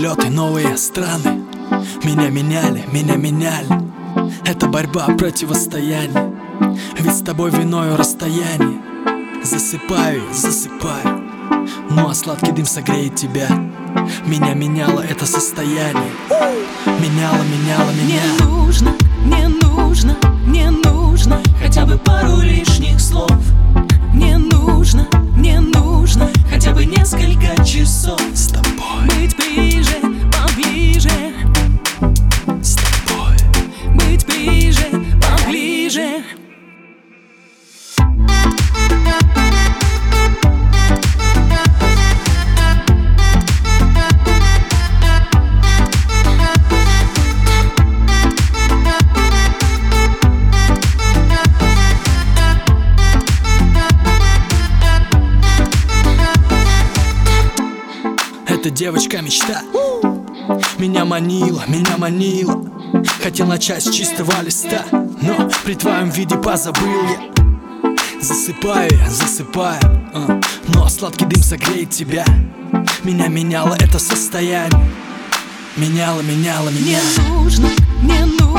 перелеты, новые страны. Меня меняли, меня меняли. Это борьба, противостояние. Ведь с тобой виною расстояние. Засыпаю, засыпаю. Ну а сладкий дым согреет тебя. Меня меняло это состояние. Меняло, меняло меня. Не нужно, не нужно, не нужно хотя бы пару лишних слов. Не нужно, не нужно хотя бы несколько часов С тобой, быть ближе, поближе. с тобой. Быть ближе, поближе. Эта девочка мечта меня манила, меня манила. Хотел начать с чистого листа, но при твоем виде позабыл я. Засыпаю я, засыпаю, но сладкий дым согреет тебя. Меня меняло это состояние. Меняло, меняло меня. Не нужно, не нужно